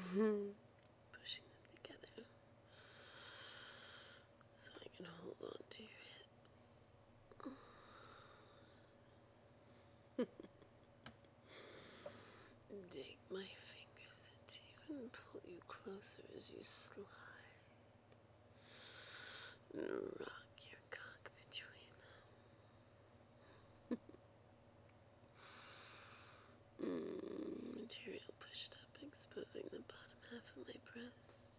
Pushing them together so I can hold on to your hips. Dig my fingers into you and pull you closer as you slide. And rock your cock between them. Material pushed up, exposing the bottom half of my breast.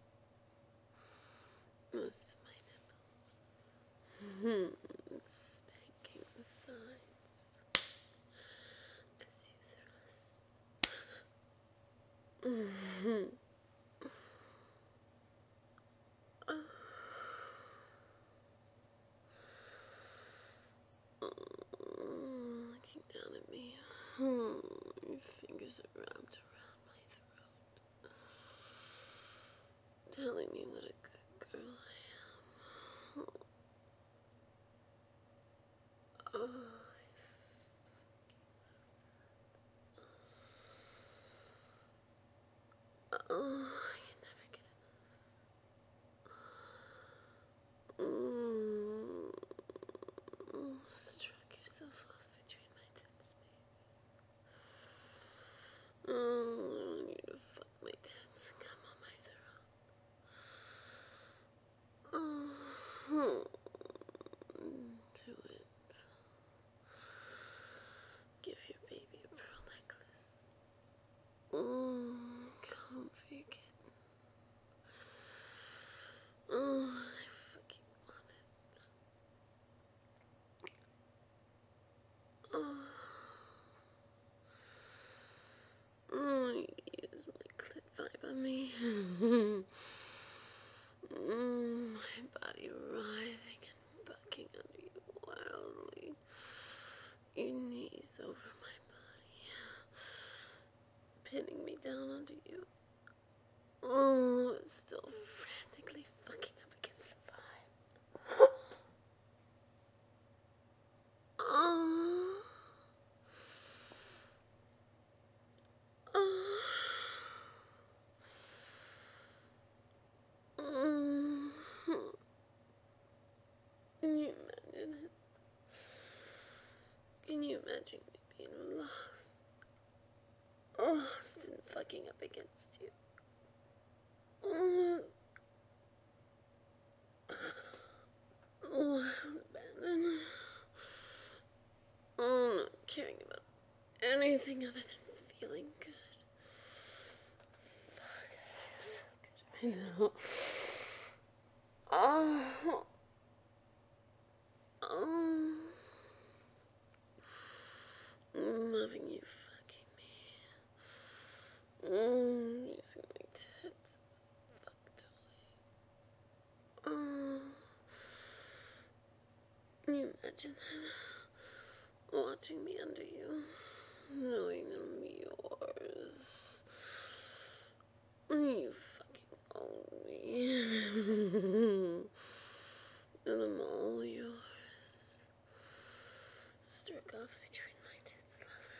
Most of my nipples. Spanking the sides as you thrust. Looking down at me. Your fingers are wrapped around my throat, telling me what a good girl I am. I can never get enough. Stroke yourself off between my tits, baby. I want you to fuck my tits and come on my throat. Do it. Give your baby a pearl necklace. Come for your kitten. I fucking want it. You use my clit vibe on me. My body writhing and bucking under you wildly. Your knees over my body, pinning me down onto you. It's still frantically fucking up against the vibe. Can you imagine it? Can you imagine me being lost? Lost and fucking up against you. Abandoned. Not caring about anything other than feeling good. Fuck, I feel so good right now. Loving you fucking me. Using my tits as a fuck toy. Can you imagine that? Watching me under you, knowing that I'm yours. You fucking own me. And I'm all yours. Stroke off between my tits,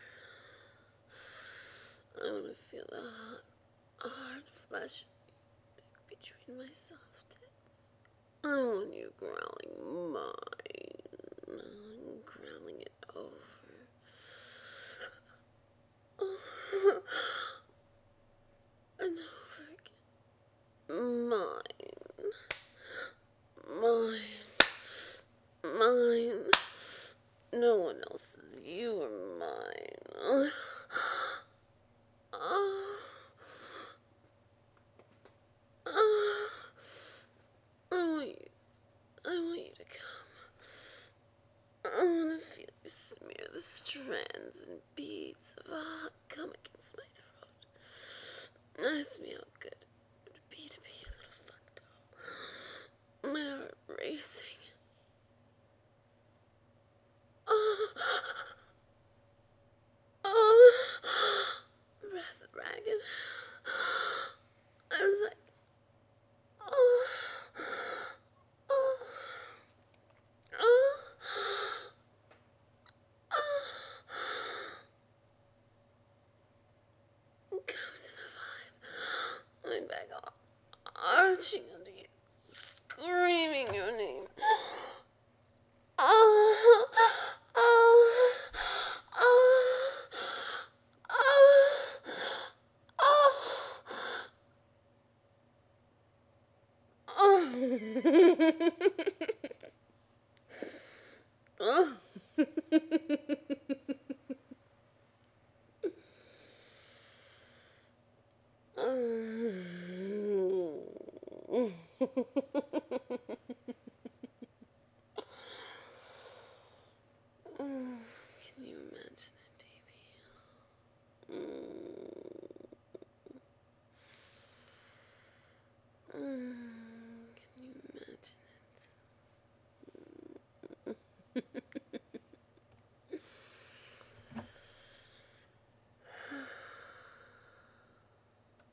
lover. I want to feel the hard flesh between my soft tits. I want you growling mine, growling it over. And over again. Mine. Mine. No one else's. You are mine. I want you to come. I want to feel you smear the strands and beads of hot cum against my throat. Ask me how good it would be to be your little fuck doll. My heart racing. Breath ragged. I was like, come to the vibe.